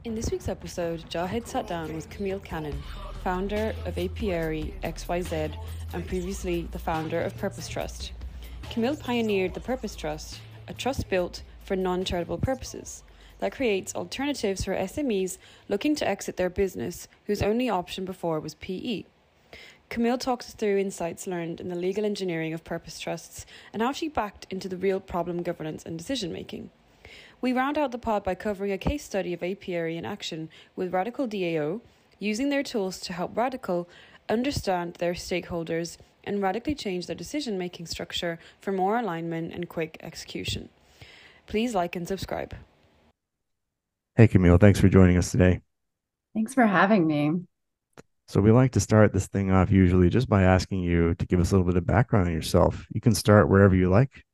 In this week's episode, Jahid sat down with Camille Cannon, founder of Apiary XYZ and previously the founder of Purpose Trust. Camille pioneered the Purpose Trust, a trust built for non-charitable purposes that creates alternatives for SMEs looking to exit their business whose only option before was PE. Camille talks us through insights learned in the legal engineering of purpose trusts and how she backed into the real problem governance and decision making. We round out the pod by covering a case study of apiary in action with Radical DAO, using their tools to help Radical understand their stakeholders and radically change their decision-making structure for more alignment and quick execution. Please like and subscribe. Hey, Camille, thanks for joining us today. Thanks for having me. So, we like to start this thing off usually just by asking you to give us a little bit of background on yourself. You can start wherever you like.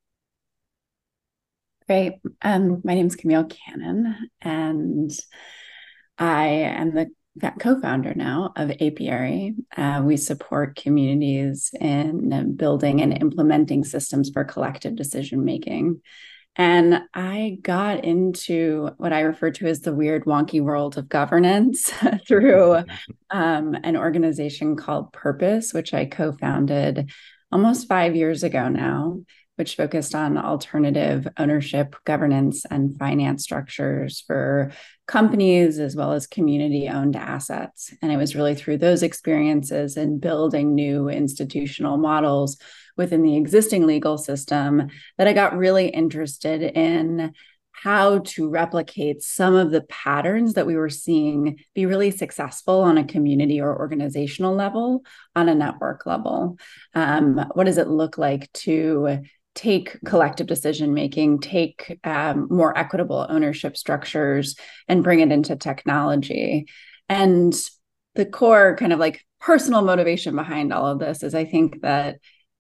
Great. My name is Camille Cannon, and I am the co-founder now of Apiary. We support communities in building and implementing systems for collective decision making. And I got into what I refer to as the weird, wonky world of governance through an organization called Purpose, which I co-founded almost 5 years ago now, which focused on alternative ownership, governance, and finance structures for companies as well as community-owned assets. And it was really through those experiences and building new institutional models within the existing legal system that I got really interested in how to replicate some of the patterns that we were seeing be really successful on a community or organizational level, on a network level. What does it look like to take collective decision making, take more equitable ownership structures, and bring it into technology? And the core kind of like personal motivation behind all of this is I think that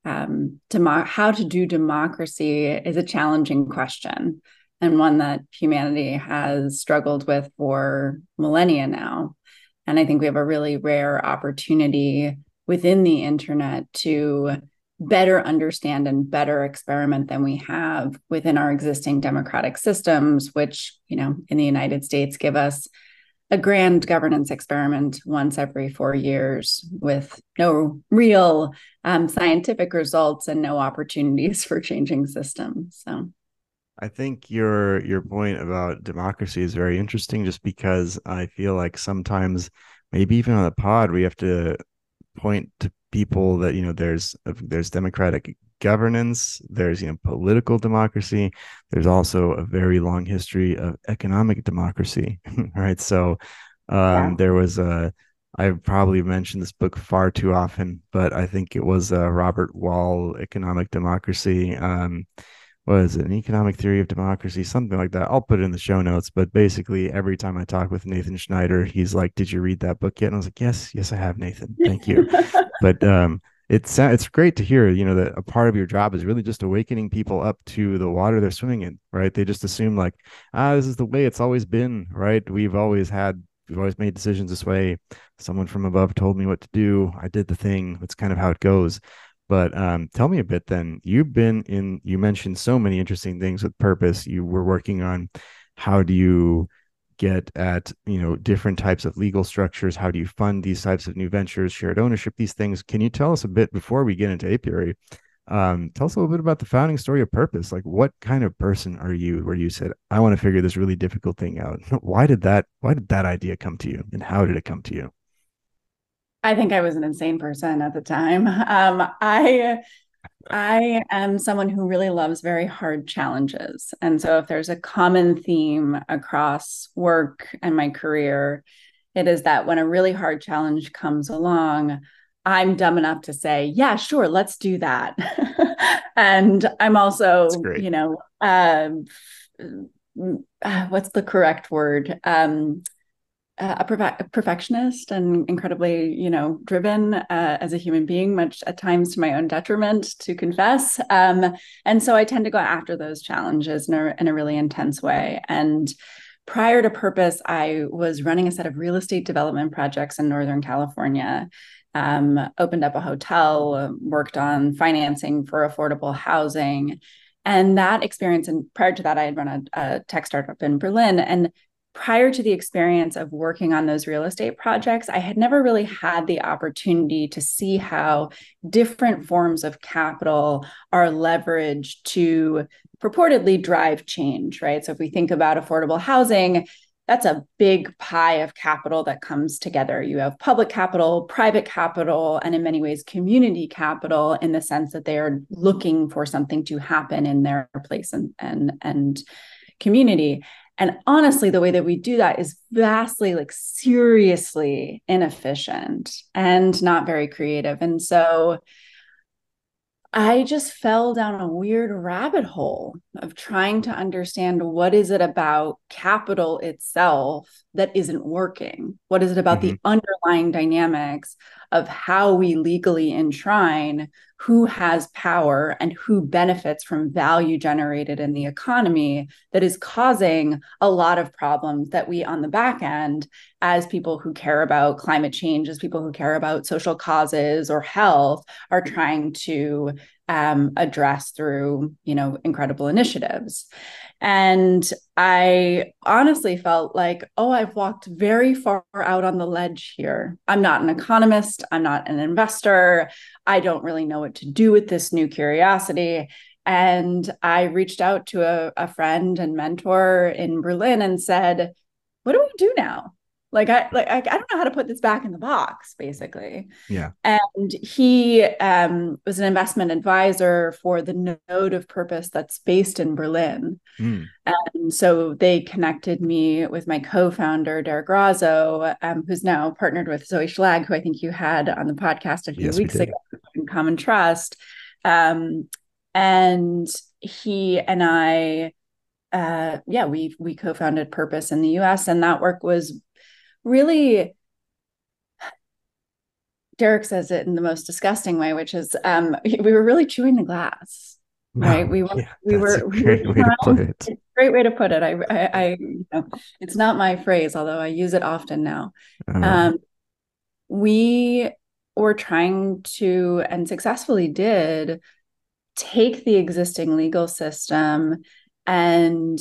how to do democracy is a challenging question, and one that humanity has struggled with for millennia now. And I think we have a really rare opportunity within the internet to better understand and better experiment than we have within our existing democratic systems, which, in the United States give us a grand governance experiment once every 4 years with no real scientific results and no opportunities for changing systems. So I think your point about democracy is very interesting just because I feel like sometimes, maybe even on the pod, we have to point to people that there's democratic governance, there's political democracy, there's also a very long history of economic democracy. Right, so yeah. there was a I've probably mentioned this book far too often, but I think it was Robert Wall, Economic Democracy. What is it, an economic theory of democracy, something like that. I'll put it in the show notes. But basically, every time I talk with Nathan Schneider, he's like, "Did you read that book yet?" And I was like, "Yes, I have, Nathan. Thank you." But it's great to hear, that a part of your job is really just awakening people up to the water they're swimming in, right? They just assume like, this is the way it's always been, right? We've always made decisions this way. Someone from above told me what to do. I did the thing. That's kind of how it goes. But tell me a bit then. You mentioned so many interesting things with Purpose. You were working on how do you get at, different types of legal structures? How do you fund these types of new ventures, shared ownership, these things? Can you tell us a bit before we get into Apiary? Tell us a little bit about the founding story of Purpose. Like, what kind of person are you where you said, I want to figure this really difficult thing out? Why did that idea come to you, and how did it come to you? I think I was an insane person at the time. I am someone who really loves very hard challenges. And so if there's a common theme across work and my career, it is that when a really hard challenge comes along, I'm dumb enough to say, yeah, sure, let's do that. And I'm It's also, great. what's the correct word? A perfectionist and incredibly, driven as a human being, much at times to my own detriment, to confess. And so I tend to go after those challenges in a really intense way. And prior to Purpose, I was running a set of real estate development projects in Northern California. Opened up a hotel, worked on financing for affordable housing. And that experience, and prior to that, I had run a tech startup in Berlin. And prior to the experience of working on those real estate projects, I had never really had the opportunity to see how different forms of capital are leveraged to purportedly drive change, right? So if we think about affordable housing, that's a big pie of capital that comes together. You have public capital, private capital, and in many ways, community capital, in the sense that they are looking for something to happen in their place and community. And honestly, the way that we do that is vastly, like, seriously inefficient and not very creative. And so I just fell down a weird rabbit hole of trying to understand, what is it about capital itself that isn't working? What is it about the underlying dynamics of how we legally enshrine who has power and who benefits from value generated in the economy that is causing a lot of problems that we, on the back end, as people who care about climate change, as people who care about social causes or health, are trying to address through, incredible initiatives. And I honestly felt like, oh, I've walked very far out on the ledge here. I'm not an economist. I'm not an investor. I don't really know what to do with this new curiosity. And I reached out to a friend and mentor in Berlin and said, what do we do now? I don't know how to put this back in the box, basically. Yeah. And he was an investment advisor for the Node of Purpose that's based in Berlin. And so they connected me with my co-founder, Derek Razzo, who's now partnered with Zoe Schlag, who I think you had on the podcast a few weeks ago, in Common Trust. And he and I, we co-founded Purpose in the US, and that work was really, Derek says it in the most disgusting way, which is we were really chewing the glass, right? We were great way to put it. It's a great way to put it. I it's not my phrase, although I use it often now. We were trying to, and successfully did, take the existing legal system and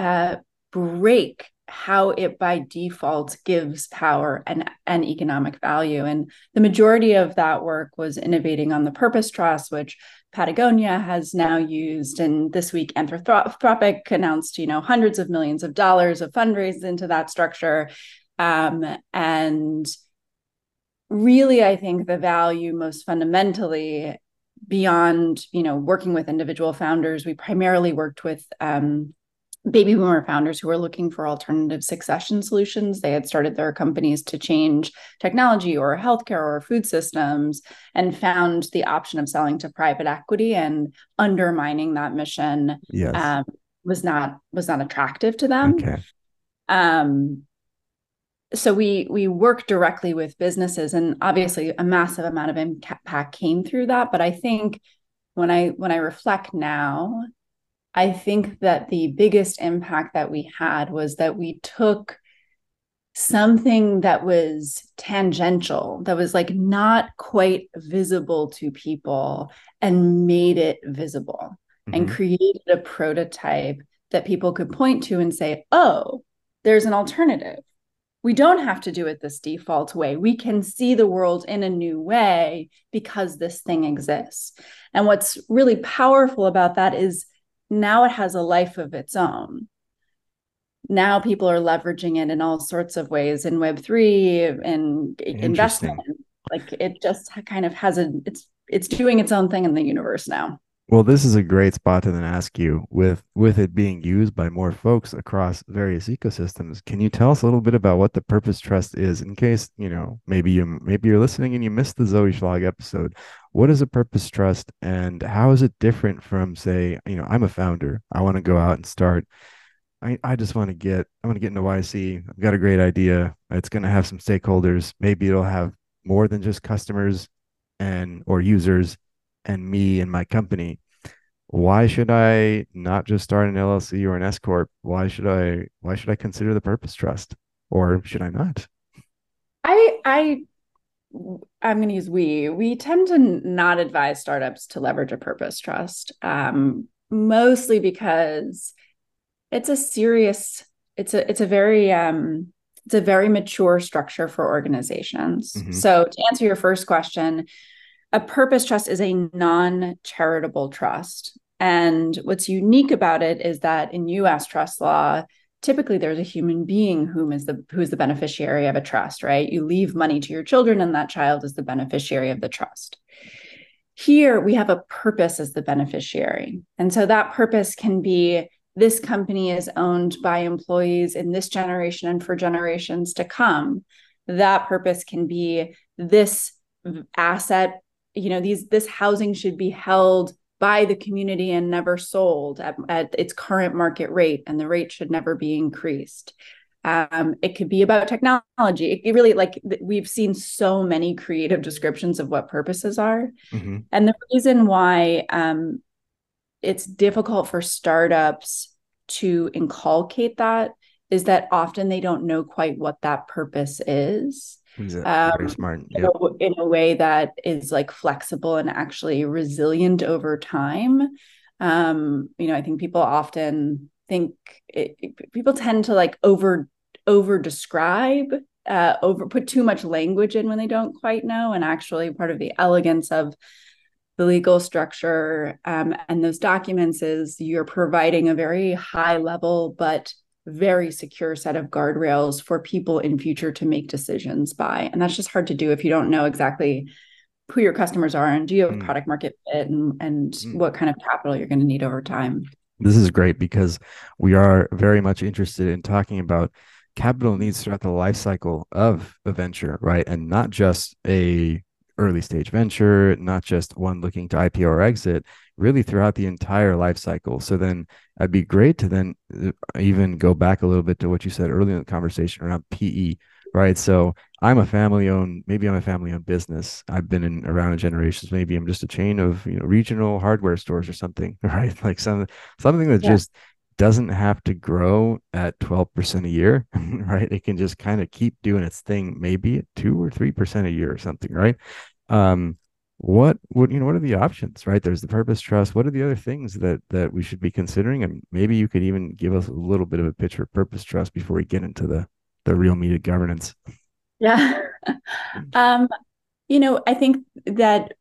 break how it by default gives power and economic value. And the majority of that work was innovating on the Purpose Trust, which Patagonia has now used. And this week, Anthropic announced, hundreds of millions of dollars of fundraisers into that structure. And really, I think the value most fundamentally, beyond, working with individual founders, we primarily worked with baby boomer founders who were looking for alternative succession solutions. They had started their companies to change technology or healthcare or food systems, and found the option of selling to private equity and undermining that mission was not attractive to them. Okay. So we work directly with businesses, and obviously a massive amount of impact came through that. But I think when I reflect now, I think that the biggest impact that we had was that we took something that was tangential, that was like not quite visible to people, and made it visible, and created a prototype that people could point to and say, oh, there's an alternative. We don't have to do it this default way. We can see the world in a new way because this thing exists. And what's really powerful about that is now it has a life of its own. Now people are leveraging it in all sorts of ways, in Web3 and investment. Like, it just kind of has it's doing its own thing in the universe now. Well, this is a great spot to then ask you, with it being used by more folks across various ecosystems, can you tell us a little bit about what the Purpose Trust is, in case, maybe you're listening and you missed the Zoe Schlag episode. What is a Purpose Trust, and how is it different from, say, I'm a founder, I want to go out and start, I just want to get into YC. I've got a great idea. It's going to have some stakeholders. Maybe it'll have more than just customers or users and me and my company. Why should I not just start an LLC or an S corp? Why should I consider the Purpose Trust, or should I not? I'm going to use we tend to not advise startups to leverage a Purpose Trust, mostly because it's a serious it's a very it's a very mature structure for organizations. Mm-hmm. So to answer your first question, a purpose trust is a non-charitable trust. And what's unique about it is that in US trust law, typically there's a human being who's the beneficiary of a trust, right? You leave money to your children and that child is the beneficiary of the trust. Here we have a purpose as the beneficiary. And so that purpose can be this company is owned by employees in this generation and for generations to come. That purpose can be this asset, this housing should be held by the community and never sold at its current market rate, and the rate should never be increased. It could be about technology. It really, like, we've seen so many creative descriptions of what purposes are. Mm-hmm. And the reason why it's difficult for startups to inculcate that is that often they don't know quite what that purpose is. Very smart. Yep. In a way that is like flexible and actually resilient over time. I think people often think people tend to like over describe, put too much language in when they don't quite know. And actually part of the elegance of the legal structure and those documents is you're providing a very high level but very secure set of guardrails for people in future to make decisions by. And that's just hard to do if you don't know exactly who your customers are and do you have product market fit and what kind of capital you're going to need over time. This is great because we are very much interested in talking about capital needs throughout the life cycle of a venture, right? And not just a early stage venture, not just one looking to IPO or exit, really throughout the entire life cycle. So then it'd be great to then even go back a little bit to what you said earlier in the conversation around PE, right? So I'm a family-owned business. I've been around in generations. Maybe I'm just a chain of regional hardware stores or something, right? Like something that just doesn't have to grow at 12% a year, right? It can just kind of keep doing its thing, maybe at 2 or 3% a year or something, right? What are the options, right? There's the purpose trust. What are the other things that we should be considering? And maybe you could even give us a little bit of a picture of purpose trust before we get into the real meat of governance. Yeah. I think that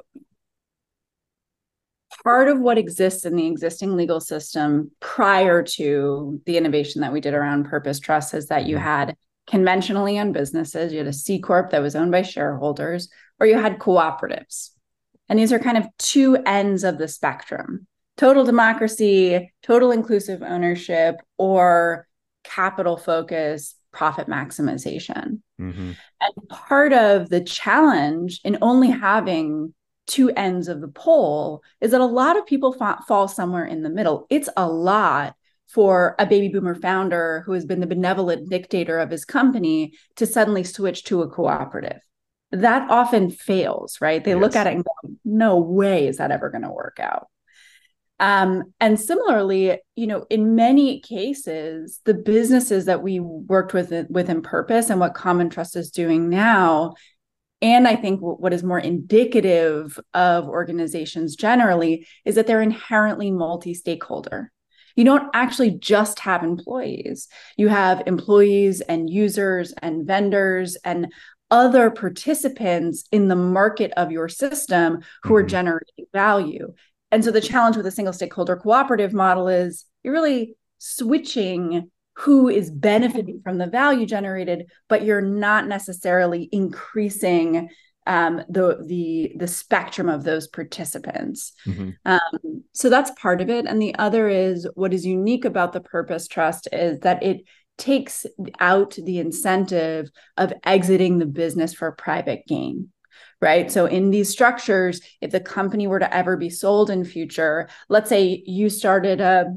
part of what exists in the existing legal system prior to the innovation that we did around purpose trust is that you had conventionally owned businesses, you had a C Corp that was owned by shareholders, or you had cooperatives. And these are kind of two ends of the spectrum: total democracy, total inclusive ownership, or capital focus, profit maximization. Mm-hmm. And part of the challenge in only having two ends of the pole is that a lot of people fall somewhere in the middle. It's a lot for a baby boomer founder who has been the benevolent dictator of his company to suddenly switch to a cooperative. That often fails, right? They look at it and go, no way is that ever going to work out. And similarly, in many cases, the businesses that we worked within Purpose and what Common Trust is doing now, and I think what is more indicative of organizations generally, is that they're inherently multi-stakeholder. You don't actually just have employees. You have employees and users and vendors and other participants in the market of your system who are generating value. And so the challenge with a single stakeholder cooperative model is you're really switching who is benefiting from the value generated, but you're not necessarily increasing the spectrum of those participants. So that's part of it. And the other is what is unique about the Purpose Trust is that it takes out the incentive of exiting the business for private gain. Right. So in these structures, if the company were to ever be sold in future, let's say you started a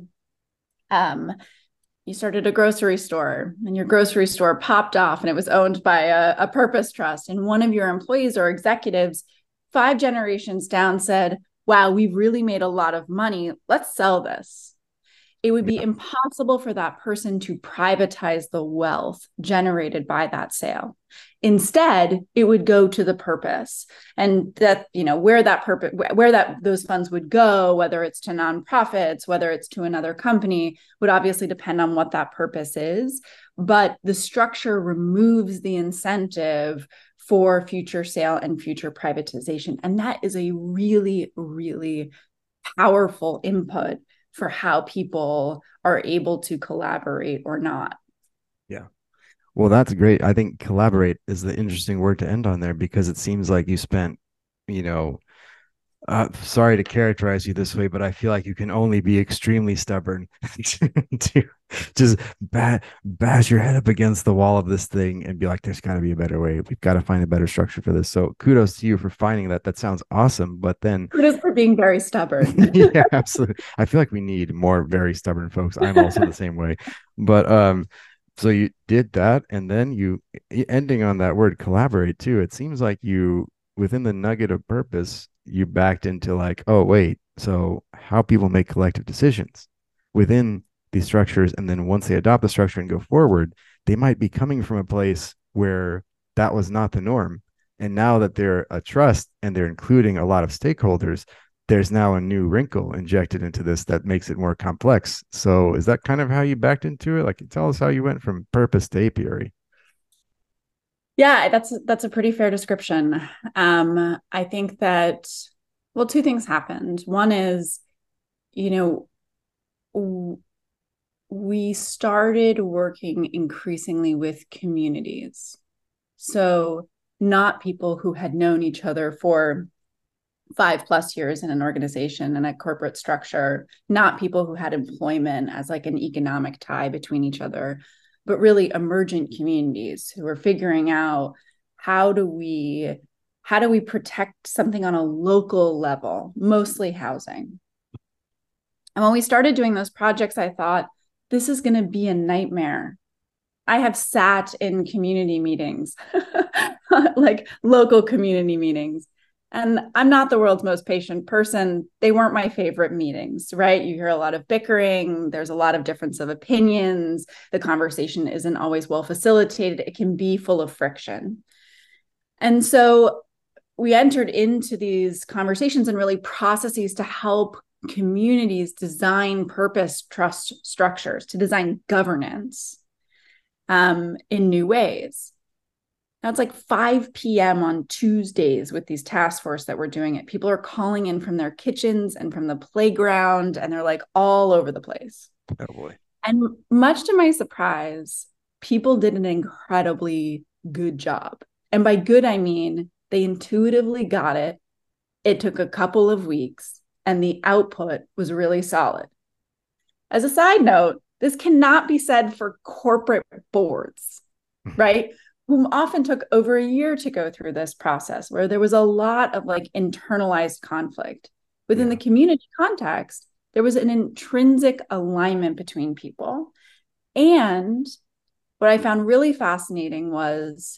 grocery store and your grocery store popped off and it was owned by a purpose trust, and one of your employees or executives 5 generations down said, wow, we've really made a lot of money. Let's sell this. it would be impossible for that person to privatize the wealth generated by that sale. Instead, it would go to the purpose, and that, where that purpose, those funds would go, whether it's to nonprofits, whether it's to another company, would obviously depend on what that purpose is. But the structure removes the incentive for future sale and future privatization. And that is a really, really powerful input for how people are able to collaborate or not. Yeah. Well, that's great. I think collaborate is the interesting word to end on there, because it seems like you spent, you know, sorry to characterize you this way, but I feel like you can only be extremely stubborn to just bash your head up against the wall of this thing and be like, there's got to be a better way. We've got to find a better structure for this. So kudos to you for finding that. That sounds awesome. But then kudos for being very stubborn. Yeah, absolutely. I feel like we need more very stubborn folks. I'm also the same way. But so you did that, and then you ending on that word collaborate too. It seems like you, within the nugget of purpose, you backed into like, oh wait, so how people make collective decisions within these structures, and then once they adopt the structure and go forward, they might be coming from a place where that was not the norm. And now that they're a trust and they're including a lot of stakeholders, there's now a new wrinkle injected into this that makes it more complex. So is that kind of how you backed into it? Like, tell us how you went from purpose to apiary. Yeah, that's a pretty fair description. I think that, well, two things happened. One is, we started working increasingly with communities. So not people who had known each other for 5+ years in an organization and a corporate structure, not people who had employment as like an economic tie between each other, but really emergent communities who are figuring out how do we protect something on a local level, mostly housing. And when we started doing those projects, I thought, this is going to be a nightmare. I have sat in community meetings, like local community meetings, and I'm not the world's most patient person. They weren't my favorite meetings, right? You hear a lot of bickering. There's a lot of difference of opinions. The conversation isn't always well facilitated. It can be full of friction. And so we entered into these conversations and really processes to help communities design purpose trust structures, to design governance in new ways. Now it's like 5 p.m. on Tuesdays with these task force that we're doing it. People are calling in from their kitchens and from the playground, and they're like all over the place. Oh boy. And much to my surprise, people did an incredibly good job. And by good, I mean they intuitively got it. It took a couple of weeks, and the output was really solid. As a side note, this cannot be said for corporate boards, right? Whom often took over a year to go through this process, where there was a lot of like internalized conflict. Within the community context, there was an intrinsic alignment between people. And what I found really fascinating was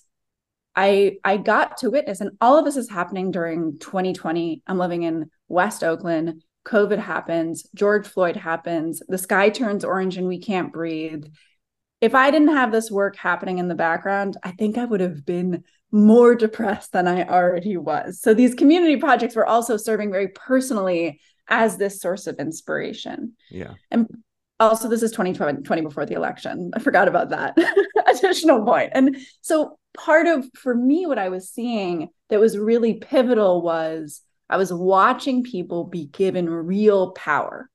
I got to witness, and all of this is happening during 2020. I'm living in West Oakland. COVID happens. George Floyd happens. The sky turns orange and we can't breathe. If I didn't have this work happening in the background, I think I would have been more depressed than I already was. So these community projects were also serving very personally as this source of inspiration. Yeah. And also, this is 2020 before the election. I forgot about that additional point. And so part of, for me, what I was seeing that was really pivotal was I was watching people be given real power,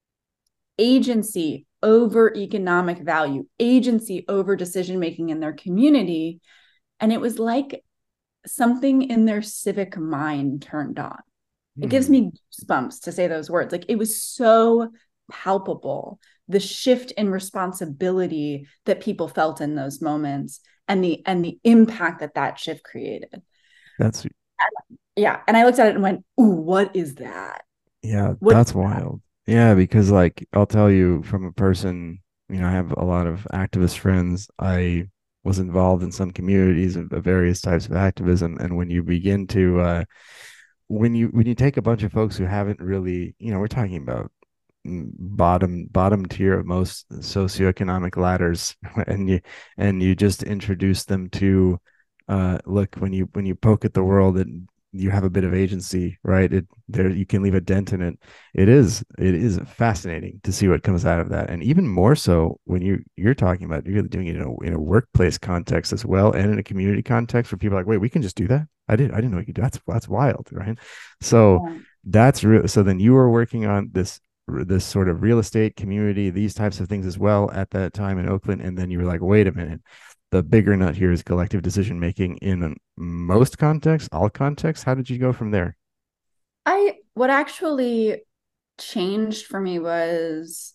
agency over economic value, agency over decision-making in their community. And it was like something in their civic mind turned on. It gives me goosebumps to say those words. Like, it was so palpable, the shift in responsibility that people felt in those moments, and the impact that shift created. Yeah. And I looked at it and went, ooh, what is that? Yeah, that's wild. Yeah, because like, I'll tell you from a person, I have a lot of activist friends. I was involved in some communities of various types of activism. And when you begin to, when you take a bunch of folks who haven't really, we're talking about bottom tier of most socioeconomic ladders, and you just introduce them to look, when you poke at the world, and you have a bit of agency, right? It there you can leave a dent in it. It is fascinating to see what comes out of that, and even more so when you're talking about you're doing it in a workplace context as well, and in a community context where people are like, wait, we can just do that. I didn't know you could do that. That's wild, right? So Yeah. that's real. So then you were working on this sort of real estate community, these types of things as well at that time in Oakland, and then you were like, wait a minute, the bigger nut here is collective decision making in most contexts, all contexts. How did you go from there? What actually changed for me was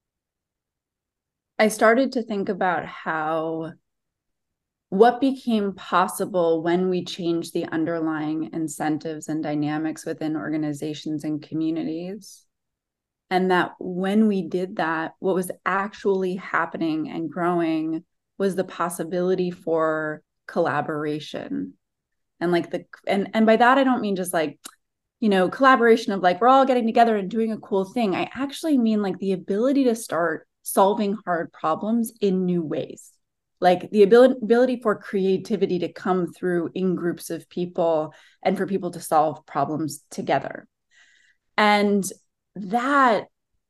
I started to think about how what became possible when we changed the underlying incentives and dynamics within organizations and communities. And that when we did that, what was actually happening and growing was the possibility for collaboration. And like and by that I don't mean just like, collaboration of like we're all getting together and doing a cool thing. I actually mean like the ability to start solving hard problems in new ways, like the ability for creativity to come through in groups of people and for people to solve problems together. And that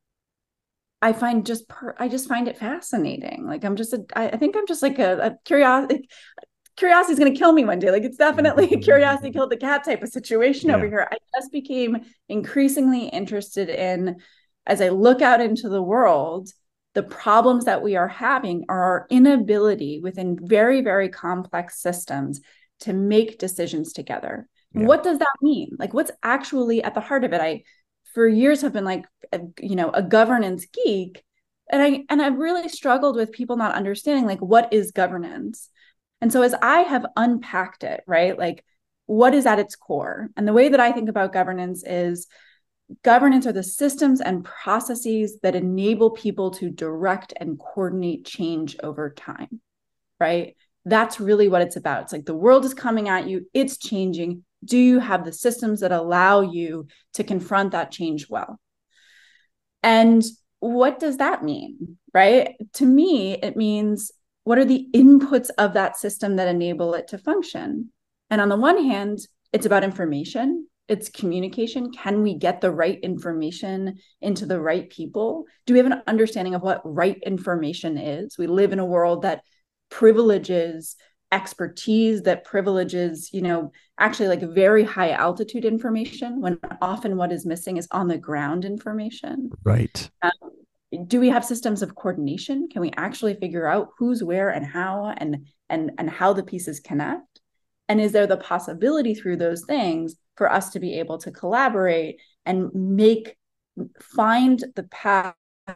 I just find it fascinating. Like I think I'm just like a curiosity is going to kill me one day. Like it's definitely curiosity killed the cat type of situation over here. I just became increasingly interested in, as I look out into the world, the problems that we are having are our inability within very, very complex systems to make decisions together. Yeah. What does that mean? Like what's actually at the heart of it? I, for years, have been like, a governance geek. And I've really struggled with people not understanding like what is governance. And so as I have unpacked it, right, like what is at its core? And the way that I think about governance is governance are the systems and processes that enable people to direct and coordinate change over time, right? That's really what it's about. It's like the world is coming at you, it's changing. Do you have the systems that allow you to confront that change well? And what does that mean, right? To me, it means what are the inputs of that system that enable it to function? And on the one hand, it's about information, it's communication. Can we get the right information into the right people? Do we have an understanding of what right information is? We live in a world that privileges expertise, that privileges, actually like very high altitude information, when often what is missing is on the ground information. Right. Do we have systems of coordination? Can we actually figure out who's where and how and how the pieces connect? And is there the possibility through those things for us to be able to collaborate and find the path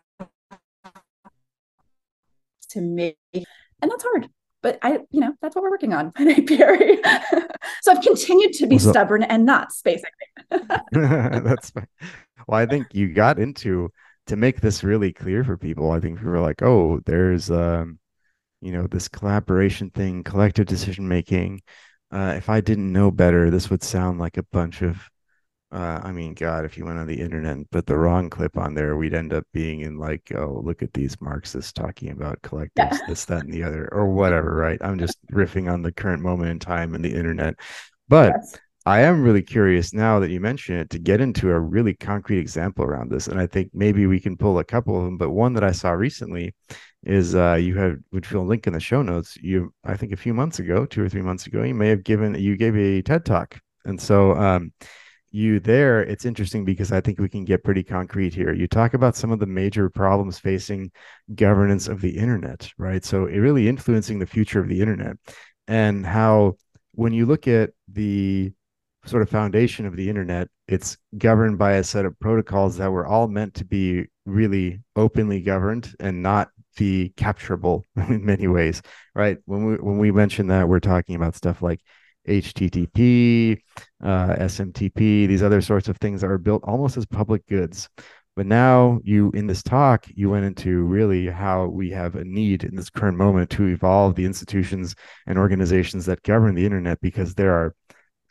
to make, and that's hard, but that's what we're working on at Apiary. So I've continued to be stubborn and nuts, basically. That's fine. Well, I think you got into, to make this really clear for people, I think we were like, oh, there's this collaboration thing, collective decision making. If I didn't know better, this would sound like a bunch of God, if you went on the internet and put the wrong clip on there, we'd end up being in like, oh, look at these Marxists talking about collectives, this, that, and the other, or whatever, right? I'm just riffing on the current moment in time and the internet. But yes. I am really curious now that you mention it to get into a really concrete example around this. And I think maybe we can pull a couple of them, but one that I saw recently is which we'll link in the show notes. I think a few months ago, 2 or 3 months ago, you gave a TED Talk. And so it's interesting because I think we can get pretty concrete here. You talk about some of the major problems facing governance of the internet, right? So it really influencing the future of the internet, and how when you look at the sort of foundation of the internet, it's governed by a set of protocols that were all meant to be really openly governed and not be capturable in many ways, right? When we mention that, we're talking about stuff like HTTP, SMTP, these other sorts of things that are built almost as public goods. But now in this talk, you went into really how we have a need in this current moment to evolve the institutions and organizations that govern the internet, because there are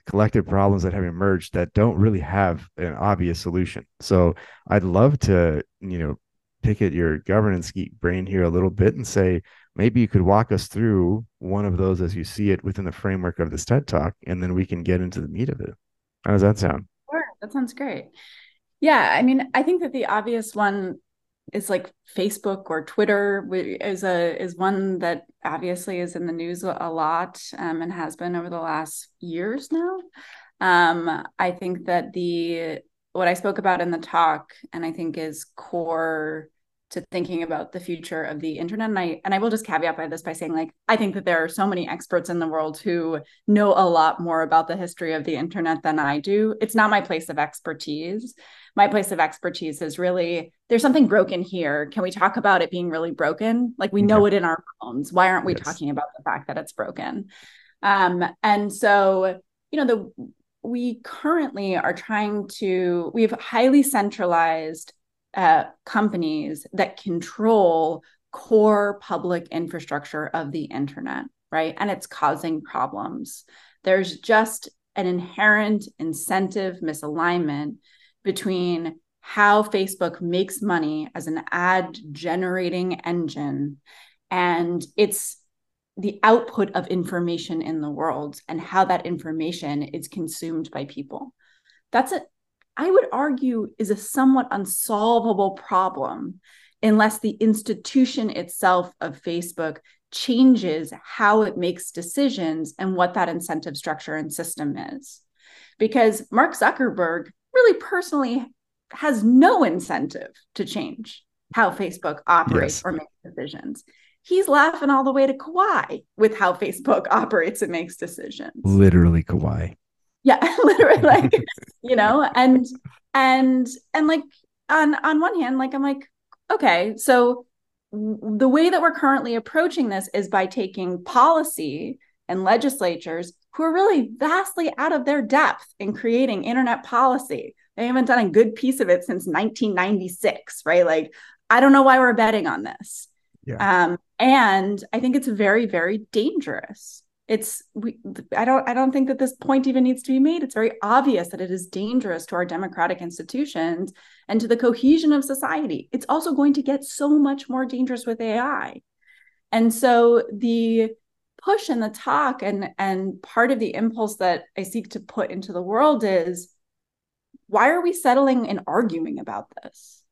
collective problems that have emerged that don't really have an obvious solution. So I'd love to, pick at your governance geek brain here a little bit and say, maybe you could walk us through one of those as you see it within the framework of this TED Talk, and then we can get into the meat of it. How does that sound? Sure, that sounds great. Yeah, I mean, I think that the obvious one is like Facebook or Twitter is one that obviously is in the news a lot, and has been over the last years now. I think that what I spoke about in the talk, and I think is core to thinking about the future of the internet. And I will just caveat by this by saying, like, I think that there are so many experts in the world who know a lot more about the history of the internet than I do. It's not my place of expertise. My place of expertise is really, there's something broken here. Can we talk about it being really broken? Like, we know it in our bones. Why aren't we talking about the fact that it's broken? And so, we currently are we have highly centralized companies that control core public infrastructure of the internet, right? And it's causing problems. There's just an inherent incentive misalignment between how Facebook makes money as an ad generating engine and its the output of information in the world and how that information is consumed by people. I would argue, is a somewhat unsolvable problem unless the institution itself of Facebook changes how it makes decisions and what that incentive structure and system is. Because Mark Zuckerberg really personally has no incentive to change how Facebook operates or makes decisions. He's laughing all the way to Kauai with how Facebook operates and makes decisions. Literally Kauai. Yeah, literally, like, and like on one hand, like, I'm like, okay, so the way that we're currently approaching this is by taking policy and legislatures who are really vastly out of their depth in creating internet policy. They haven't done a good piece of it since 1996, right? Like, I don't know why we're betting on this. Yeah. And I think it's very, very dangerous. I don't think that this point even needs to be made. It's very obvious that it is dangerous to our democratic institutions and to the cohesion of society. It's also going to get so much more dangerous with AI. And so the push and the talk and part of the impulse that I seek to put into the world is, why are we settling and arguing about this?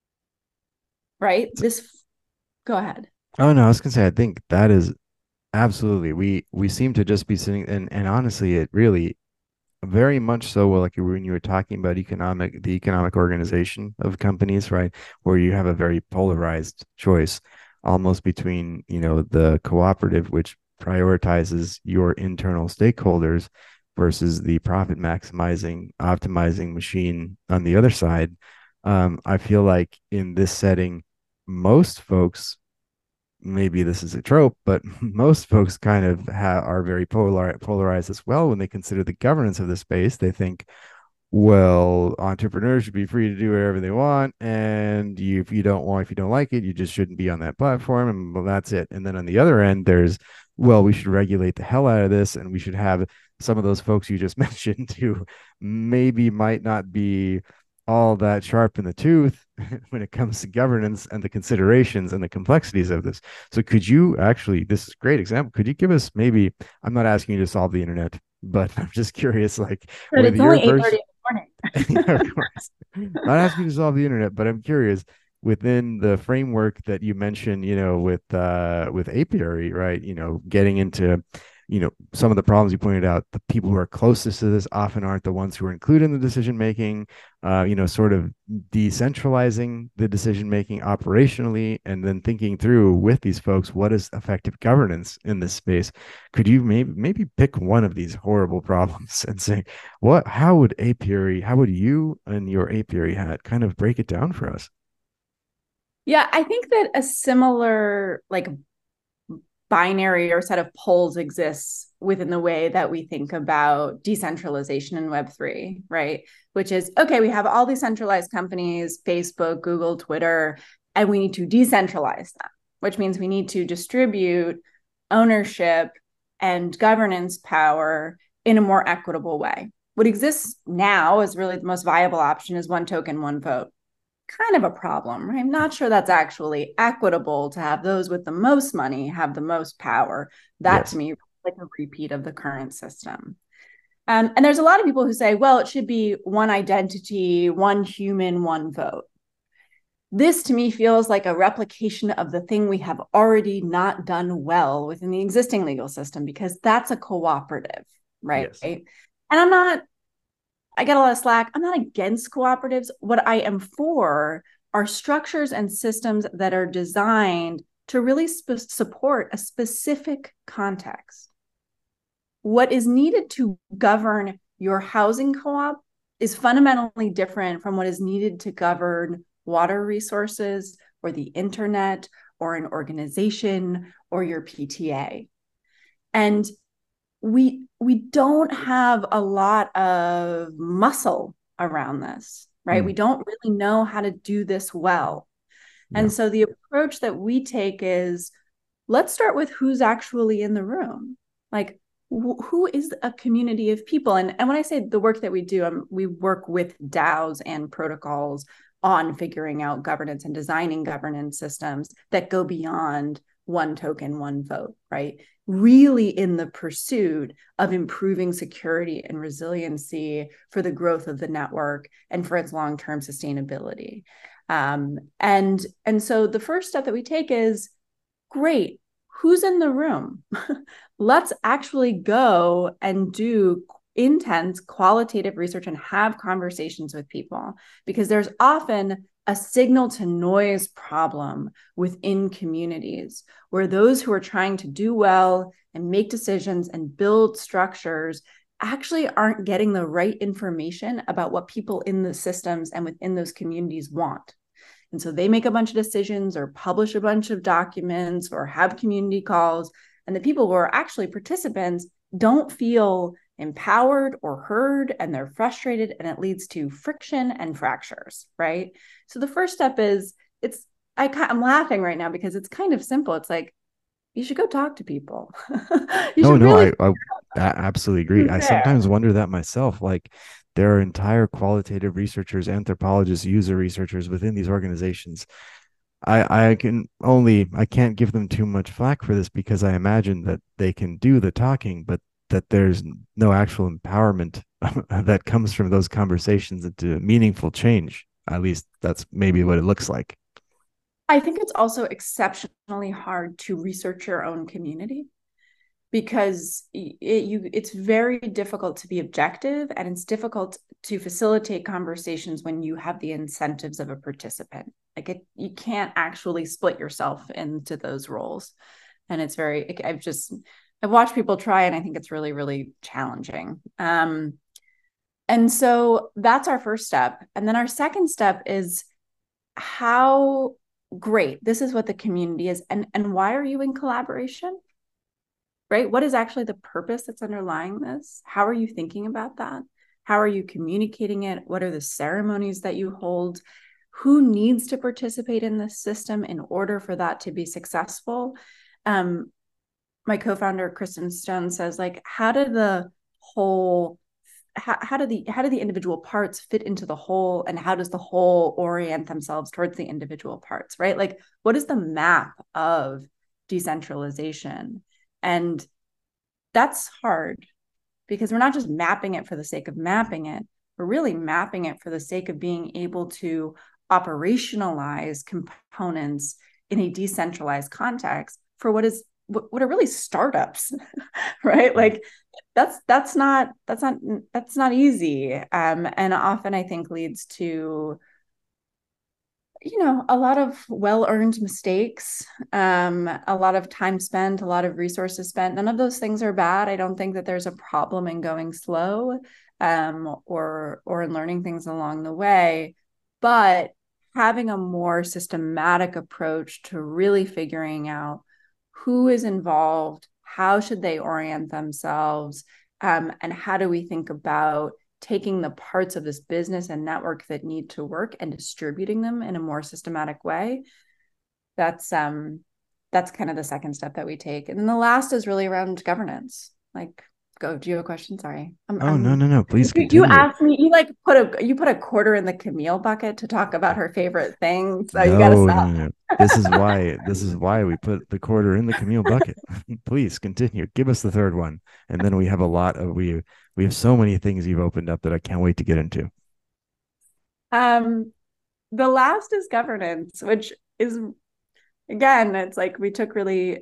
Right? Go ahead. Oh no, I was gonna say I think that is absolutely. We seem to just be sitting and honestly it really very much so like when you were talking about the economic organization of companies, right? Where you have a very polarized choice almost between, the cooperative, which prioritizes your internal stakeholders versus the profit maximizing, optimizing machine on the other side. I feel like in this setting, most folks, maybe this is a trope, but most folks kind of are very polarized as well when they consider the governance of the space. They think, well, entrepreneurs should be free to do whatever they want, and if you don't like it, you just shouldn't be on that platform, and well, that's it. And then on the other end, there's, well, we should regulate the hell out of this, and we should have some of those folks you just mentioned who maybe might not be all that sharp in the tooth when it comes to governance and the considerations and the complexities of this. So could you actually, this is a great example. Could you give us maybe, I'm not asking you to solve the internet, but I'm just curious, like, but with it's your only 8:30 in the morning. Yeah, of course. Not asking you to solve the internet, but I'm curious within the framework that you mentioned, with apiary, right? Getting into some of the problems you pointed out, the people who are closest to this often aren't the ones who are included in the decision making, sort of decentralizing the decision making operationally, and then thinking through with these folks what is effective governance in this space. Could you maybe pick one of these horrible problems and say, how would you and your apiary hat kind of break it down for us? Yeah, I think that a similar like binary or set of poles exists within the way that we think about decentralization in Web3, right? Which is, okay, we have all these centralized companies, Facebook, Google, Twitter, and we need to decentralize them, which means we need to distribute ownership and governance power in a more equitable way. What exists now is really the most viable option is one token, one vote. Kind of a problem, right? I'm not sure that's actually equitable to have those with the most money have the most power. That Yes. to me, like a repeat of the current system. And there's a lot of people who say, well, it should be one identity, one human, one vote. This to me feels like a replication of the thing we have already not done well within the existing legal system, because that's a cooperative, right? Yes. And I get a lot of slack. I'm not against cooperatives. What I am for are structures and systems that are designed to really support a specific context. What is needed to govern your housing co-op is fundamentally different from what is needed to govern water resources or the internet or an organization or your PTA. And we don't have a lot of muscle around this, right? We don't really know how to do this well. Yeah. And so the approach that we take is, let's start with who's actually in the room. Like, who is a community of people? And when I say the work that we do, we work with DAOs and protocols on figuring out governance and designing governance systems that go beyond one token, one vote, right? Really in the pursuit of improving security and resiliency for the growth of the network and for its long-term sustainability. And so the first step that we take is, great, who's in the room? Let's actually go and do intense qualitative research and have conversations with people, because there's often a signal to noise problem within communities where those who are trying to do well and make decisions and build structures actually aren't getting the right information about what people in the systems and within those communities want. And so they make a bunch of decisions or publish a bunch of documents or have community calls. And the people who are actually participants don't feel empowered or heard, and they're frustrated, and it leads to friction and fractures, right? So the first step is, I'm laughing right now because it's kind of simple. It's like, you should go talk to people. I absolutely agree. I sometimes wonder that myself. Like, there are entire qualitative researchers, anthropologists, user researchers within these organizations. I can't give them too much flack for this, because I imagine that they can do the talking, but that there's no actual empowerment that comes from those conversations into meaningful change. At least that's maybe what it looks like. I think it's also exceptionally hard to research your own community, because it's very difficult to be objective, and it's difficult to facilitate conversations when you have the incentives of a participant. Like, you can't actually split yourself into those roles. And it's I've watched people try, and I think it's really, really challenging. And so that's our first step. And then our second step is, how great, this is what the community is. And why are you in collaboration? Right? What is actually the purpose that's underlying this? How are you thinking about that? How are you communicating it? What are the ceremonies that you hold? Who needs to participate in this system in order for that to be successful? My co-founder, Kristen Stone, says, like, how do the individual parts fit into the whole, and how does the whole orient themselves towards the individual parts, right? Like, what is the map of decentralization? And that's hard, because we're not just mapping it for the sake of mapping it. We're really mapping it for the sake of being able to operationalize components in a decentralized context for what are really startups, right? Like, that's not easy, and often I think leads to a lot of well-earned mistakes, a lot of time spent, a lot of resources spent. None of those things are bad. I don't think that there's a problem in going slow, or in learning things along the way, but having a more systematic approach to really figuring out who is involved, how should they orient themselves, and how do we think about taking the parts of this business and network that need to work and distributing them in a more systematic way. That's kind of the second step that we take. And then the last is really around governance. Like, go. Do you have a question? Sorry. Oh, no. Please You continue. asked me, you put a quarter in the Camille bucket to talk about her favorite thing. So you got to No, stop. no, no. This is why we put the quarter in the Camille bucket. Please continue. Give us the third one. And then we have so many things you've opened up that I can't wait to get into. The last is governance, which is, again, it's like we took really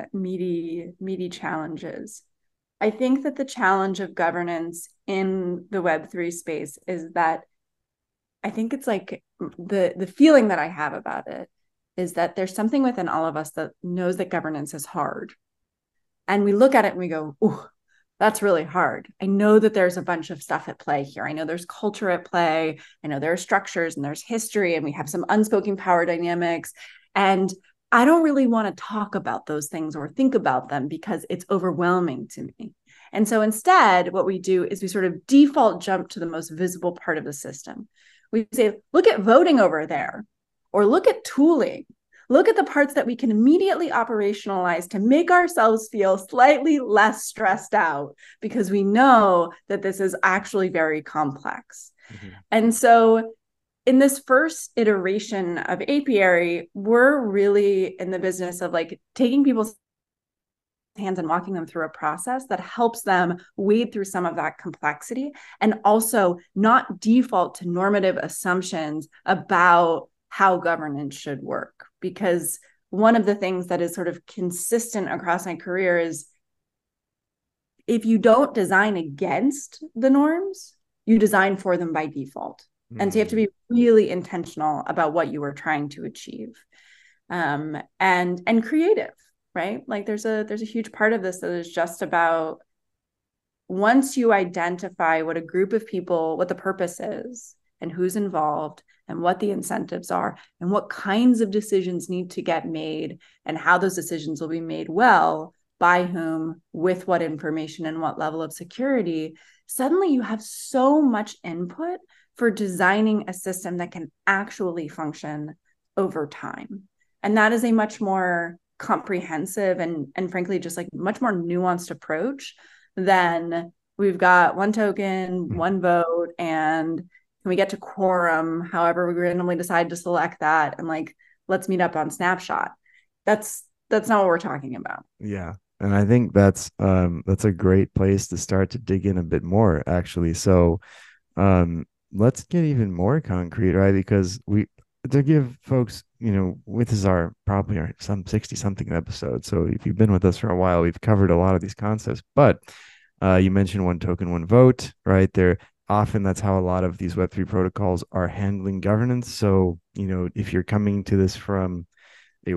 meaty challenges. I think that the challenge of governance in the Web3 space is that I think it's like the feeling that I have about it is that there's something within all of us that knows that governance is hard. And we look at it and we go, "Ooh, that's really hard. I know that there's a bunch of stuff at play here. I know there's culture at play. I know there are structures and there's history and we have some unspoken power dynamics. And I don't really want to talk about those things or think about them because it's overwhelming to me." And so instead, what we do is we sort of default jump to the most visible part of the system. We say, look at voting over there, or look at tooling. Look at the parts that we can immediately operationalize to make ourselves feel slightly less stressed out because we know that this is actually very complex. Mm-hmm. And so in this first iteration of Apiary, we're really in the business of like taking people's hands and walking them through a process that helps them wade through some of that complexity and also not default to normative assumptions about how governance should work. Because one of the things that is sort of consistent across my career is if you don't design against the norms, you design for them by default. Mm-hmm. And so you have to be really intentional about what you are trying to achieve, and creative, right? Like there's a huge part of this that is just about once you identify what a group of people, what the purpose is and who's involved and what the incentives are and what kinds of decisions need to get made and how those decisions will be made well, by whom, with what information and what level of security, suddenly you have so much input for designing a system that can actually function over time. And that is a much more comprehensive and frankly, just like much more nuanced approach than we've got one token, one vote, and can we get to quorum, however we randomly decide to select that, and like, let's meet up on Snapshot. That's not what we're talking about. Yeah. And I think that's a great place to start to dig in a bit more, actually. So let's get even more concrete, right? Because to give folks, this is probably our some 60 something episode. So if you've been with us for a while, we've covered a lot of these concepts, but you mentioned one token, one vote, right there. Often that's how a lot of these Web3 protocols are handling governance. So, if you're coming to this from a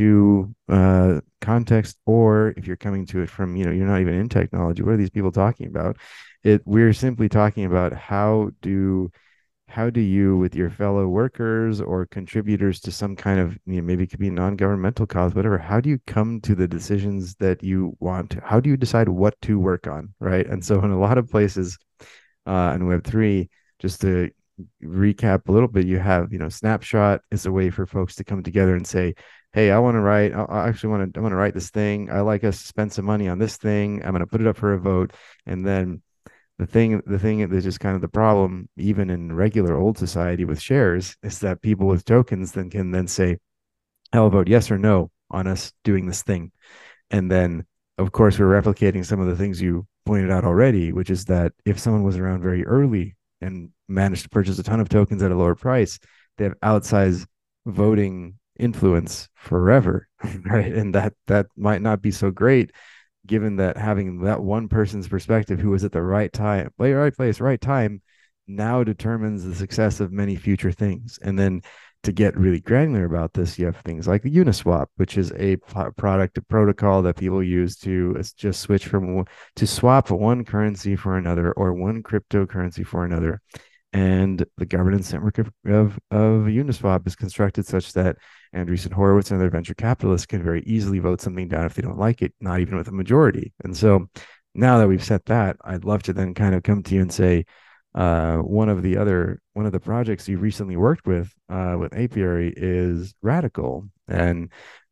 Web2 context, or if you're coming to it from, you're not even in technology, what are these people talking about? We're simply talking about how do you, with your fellow workers or contributors to some kind of, maybe it could be non-governmental cause, whatever, how do you come to the decisions that you want to? How do you decide what to work on, right? And so in a lot of places in Web3, just to recap a little bit, you have, Snapshot is a way for folks to come together and say, hey, I want to write, I want to write this thing. I like us to spend some money on this thing. I'm going to put it up for a vote. And then the thing that's just kind of the problem, even in regular old society with shares, is that people with tokens can then say, I'll vote yes or no on us doing this thing. And then, of course, we're replicating some of the things you pointed out already, which is that if someone was around very early and managed to purchase a ton of tokens at a lower price, they have outsized voting influence forever, right? And that might not be so great, given that having that one person's perspective who was at the right time, right place, right time, now determines the success of many future things. And then to get really granular about this, you have things like the Uniswap, which is a product, a protocol that people use to just switch to swap one currency for another or one cryptocurrency for another. And the governance network of Uniswap is constructed such that Andreessen Horowitz and other venture capitalists can very easily vote something down if they don't like it, not even with a majority. And so now that we've set that, I'd love to then kind of come to you and say, one of the projects you recently worked with Apiary is Radical. And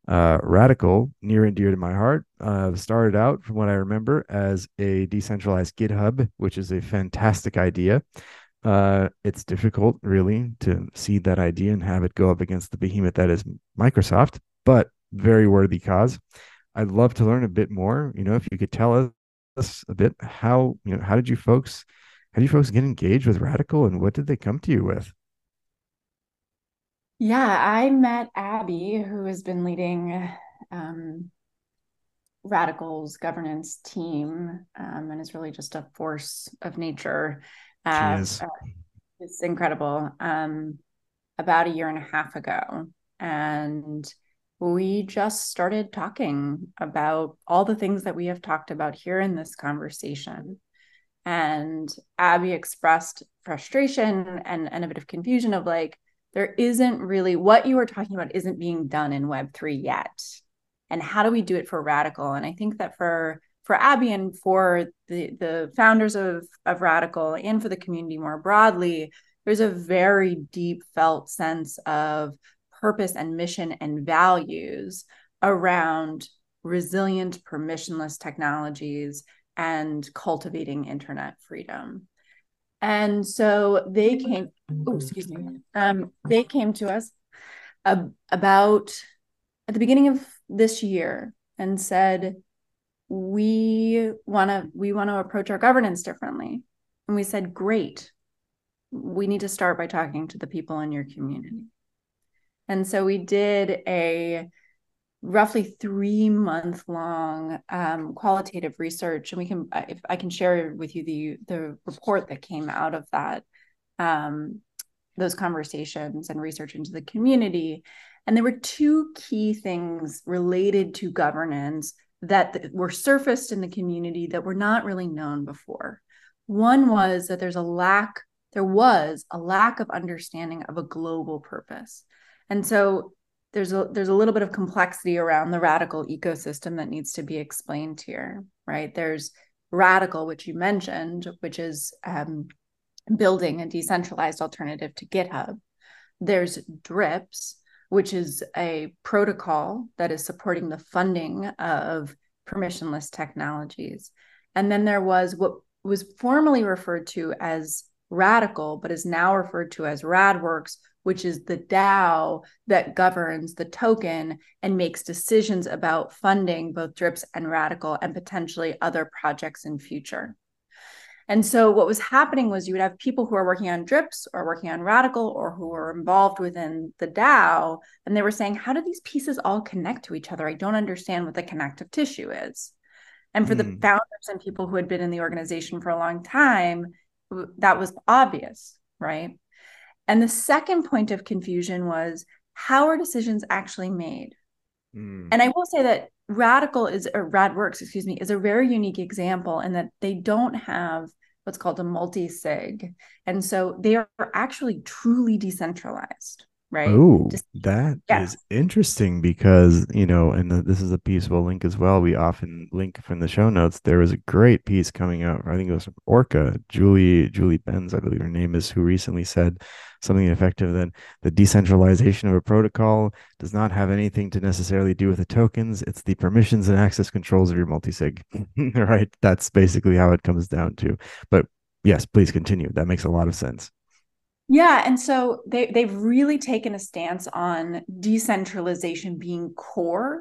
Radical, near and dear to my heart, started out, from what I remember, as a decentralized GitHub, which is a fantastic idea. It's difficult, really, to see that idea and have it go up against the behemoth that is Microsoft, but very worthy cause. I'd love to learn a bit more. If you could tell us a bit, how did you folks get engaged with Radical, and what did they come to you with? Yeah, I met Abby, who has been leading Radical's governance team, and is really just a force of nature. She Uh, is. uh, it's incredible. About a year and a half ago. And we just started talking about all the things that we have talked about here in this conversation. And Abby expressed frustration and a bit of confusion of like, there isn't really what you were talking about isn't being done in Web3 yet. And how do we do it for Radical? And I think that for Abby and for the founders of Radical and for the community more broadly, there's a very deep felt sense of purpose and mission and values around resilient, permissionless technologies and cultivating internet freedom. And so they came, they came to us about at the beginning of this year and said, we want to approach our governance differently. And we said, great. We need to start by talking to the people in your community. And so we did a roughly 3-month long qualitative research, and if I can share with you the report that came out of that, those conversations and research into the community. And there were 2 key things related to governance that were surfaced in the community that were not really known before. One was that there was a lack of understanding of a global purpose. And so there's a little bit of complexity around the Radical ecosystem that needs to be explained here, right? There's Radical, which you mentioned, which is building a decentralized alternative to GitHub. There's DRIPS, which is a protocol that is supporting the funding of permissionless technologies. And then there was what was formerly referred to as Radical, but is now referred to as RadWorks, which is the DAO that governs the token and makes decisions about funding both DRIPS and Radical and potentially other projects in future. And so what was happening was you would have people who are working on DRIPS or working on Radical or who are involved within the DAO, and they were saying, how do these pieces all connect to each other? I don't understand what the connective tissue is. And for the founders and people who had been in the organization for a long time, that was obvious, right? And the second point of confusion was, how are decisions actually made? And I will say that RadWorks, is a very unique example in that they don't have what's called a multi-sig. And so they are actually truly decentralized, right? Oh, that is interesting because, and this is a piece we'll link as well. We often link from the show notes. There was a great piece coming out. I think it was from Orca, Julie Benz, I believe her name is, who recently said something effective that the decentralization of a protocol does not have anything to necessarily do with the tokens. It's the permissions and access controls of your multi-sig, right? That's basically how it comes down to. But yes, please continue. That makes a lot of sense. Yeah, and so they've really taken a stance on decentralization being core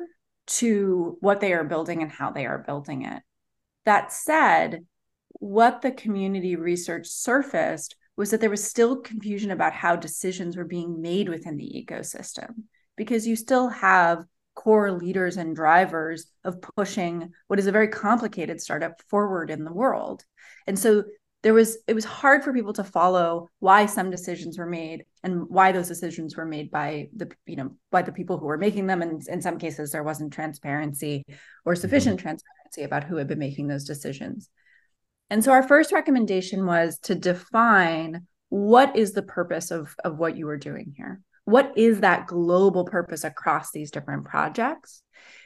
to what they are building and how they are building it. That said, what the community research surfaced was that there was still confusion about how decisions were being made within the ecosystem, because you still have core leaders and drivers of pushing what is a very complicated startup forward in the world. And so it was hard for people to follow why some decisions were made and why those decisions were made by the people who were making them. And in some cases, there wasn't transparency or sufficient transparency about who had been making those decisions. And so our first recommendation was to define what is the purpose of what you are doing here. What is that global purpose across these different projects?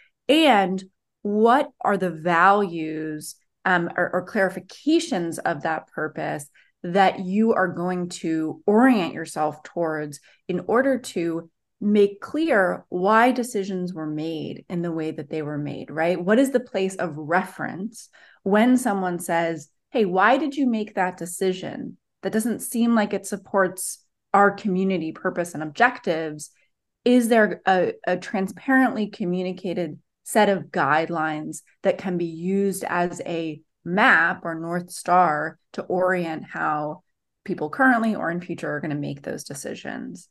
And what are the values or clarifications of that purpose that you are going to orient yourself towards in order to make clear why decisions were made in the way that they were made, right? What is the place of reference when someone says, hey, why did you make that decision? That doesn't seem like it supports our community purpose and objectives. Is there a transparently communicated set of guidelines that can be used as a map or North Star to orient how people currently or in future are going to make those decisions?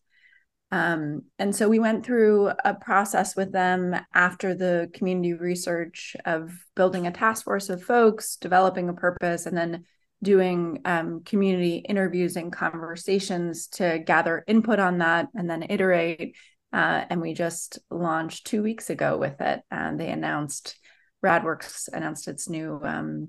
And so we went through a process with them after the community research of building a task force of folks, developing a purpose, and then doing community interviews and conversations to gather input on that and then iterate. And we just launched 2 weeks ago with it. And they announced, RadWorks announced its new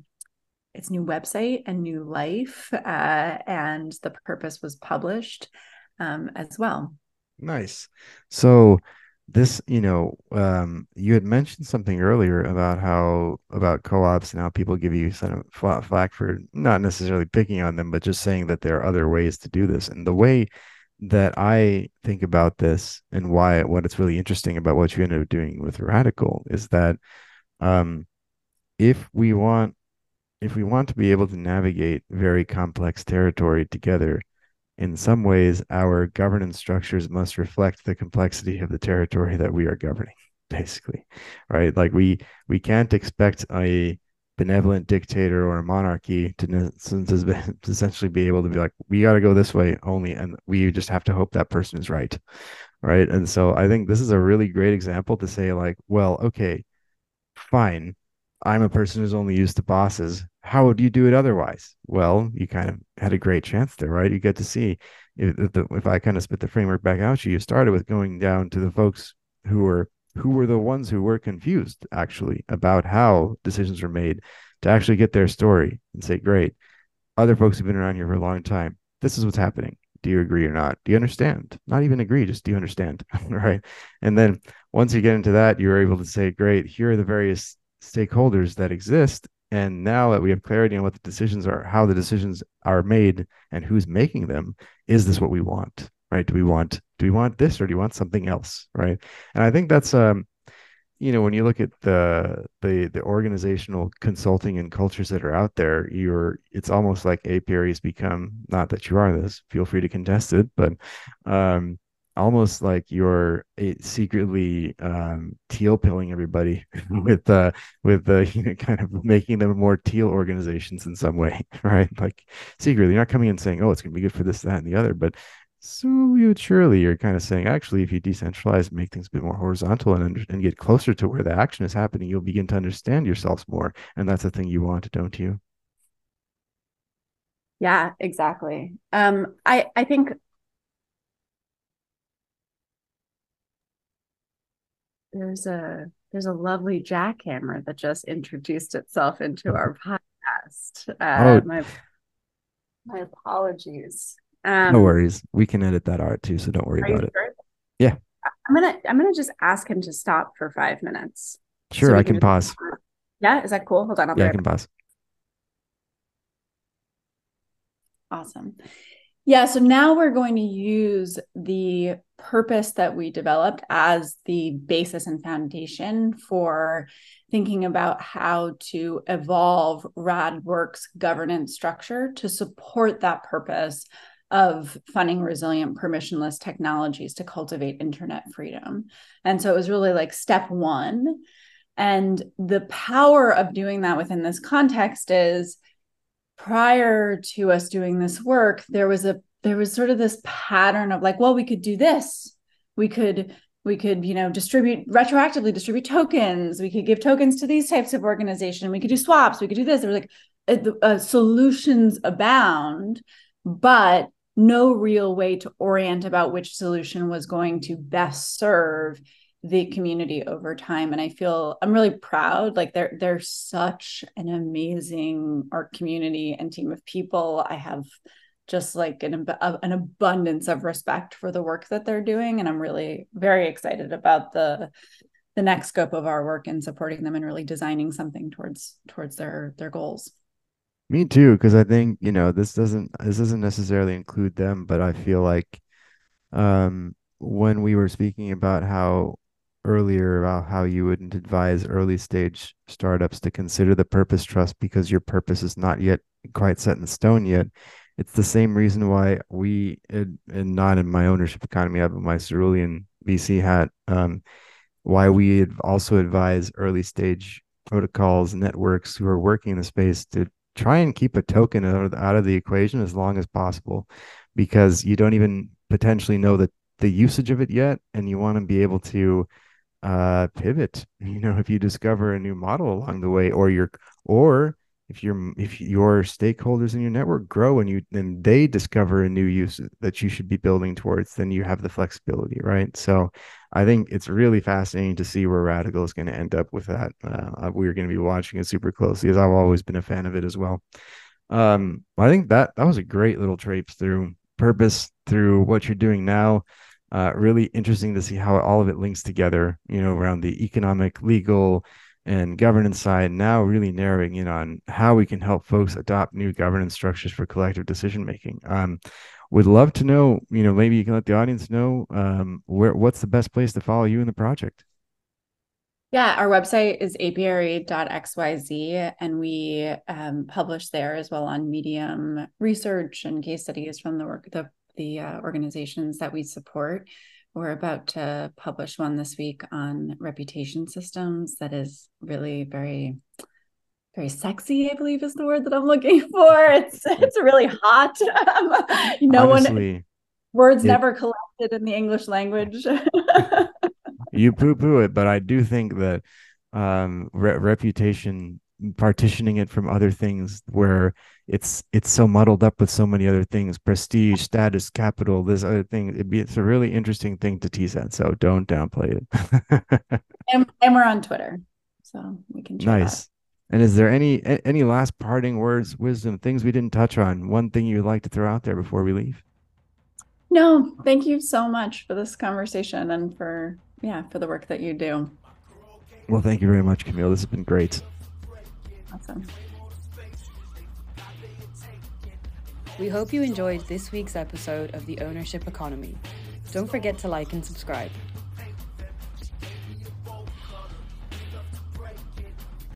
website and new life, and the purpose was published as well. Nice. So this, you had mentioned something earlier about co-ops and how people give you sort of flack for not necessarily picking on them, but just saying that there are other ways to do this. And the way that I think about this and what it's really interesting about what you ended up doing with Radical is that um, if we want to be able to navigate very complex territory together, in some ways, our governance structures must reflect the complexity of the territory that we are governing, basically, right? Like we can't expect a benevolent dictator or a monarchy to essentially be able to be like, we got to go this way only, and we just have to hope that person is right, right? And so I think this is a really great example to say, like, well, okay, fine. I'm a person who's only used to bosses. How would you do it otherwise? Well, you kind of had a great chance there, right? You get to see if I kind of spit the framework back out, you started with going down to the folks who were the ones who were confused actually about how decisions were made, to actually get their story and say, great, other folks have been around here for a long time. This is what's happening. Do you agree or not? Do you understand? Not even agree, just do you understand? Right. And then once you get into that, you're able to say, great, here are the various stakeholders that exist. And now that we have clarity on what the decisions are, how the decisions are made and who's making them, is this what we want? Right. Do we want this, or do you want something else? Right. And I think that's when you look at the organizational consulting and cultures that are out there, it's almost like apiary has become, not that you are this, feel free to contest it, but um almost like you're secretly teal pilling everybody with kind of making them more teal organizations in some way, right? Like secretly, you're not coming in saying, oh, it's going to be good for this, that, and the other, but surely you're kind of saying, actually, if you decentralize, make things a bit more horizontal and get closer to where the action is happening, you'll begin to understand yourselves more. And that's the thing you want, don't you? Yeah, exactly. I think there's a lovely jackhammer that just introduced itself into our podcast. Oh, My apologies. no worries. We can edit that out too, so don't worry Are you about it. sure? Yeah, I'm gonna just ask him to stop for 5 minutes so sure. we I can can just. pause. Yeah, is that cool? Hold on, I'll be Yeah, I right can back. pause. Awesome. Yeah, so now we're going to use the purpose that we developed as the basis and foundation for thinking about how to evolve RadWorks governance structure to support that purpose of funding resilient permissionless technologies to cultivate internet freedom. And so it was really like step one. And the power of doing that within this context is, prior to us doing this work, there was sort of this pattern of like, well, we could do this. We could retroactively distribute tokens. We could give tokens to these types of organizations. We could do swaps. We could do this. There was like solutions abound, but no real way to orient about which solution was going to best serve the community over time. And I'm really proud. Like they're such an amazing art community and team of people. I have just like an abundance of respect for the work that they're doing, and I'm really very excited about the next scope of our work and supporting them and really designing something towards their goals. Me too, because I think, this doesn't necessarily include them, but I feel like when we were speaking about how earlier about how you wouldn't advise early stage startups to consider the purpose trust because your purpose is not yet quite set in stone yet. It's the same reason why and not in my ownership economy, I have my cerulean VC hat, why we also advise early stage protocols, networks who are working in the space to try and keep a token out of the equation as long as possible, because you don't even potentially know the usage of it yet, and you want to be able to pivot, if you discover a new model along the way, or if your stakeholders in your network grow and they discover a new use that you should be building towards, then you have the flexibility, right? So I think it's really fascinating to see where Radical is going to end up with that. We're going to be watching it super closely, as I've always been a fan of it as well. I think that was a great little traipse through purpose, through what you're doing now. Really interesting to see how all of it links together, around the economic, legal, and governance side, now really narrowing in on how we can help folks adopt new governance structures for collective decision making. Would love to know, maybe you can let the audience know what's the best place to follow you in the project. Yeah, our website is apiary.xyz, and we publish there as well on Medium research and case studies from the work the organizations that we support. We're about to publish one this week on reputation systems that is really very, very sexy, I believe is the word that I'm looking for. It's really hot. Honestly, words never collected in the English language. You poo-poo it, but I do think that reputation, partitioning it from other things where it's so muddled up with so many other things, prestige, status, capital, this other thing, it's a really interesting thing to tease at, so don't downplay it. and we're on Twitter, so we can share nice that. And is there any last parting words, wisdom, things we didn't touch on, one thing you'd like to throw out there before we leave? No, thank you so much for this conversation and for the work that you do. Well, thank you very much, Camille. This has been great. Awesome. We hope you enjoyed this week's episode of The Ownership Economy. Don't forget to like and subscribe.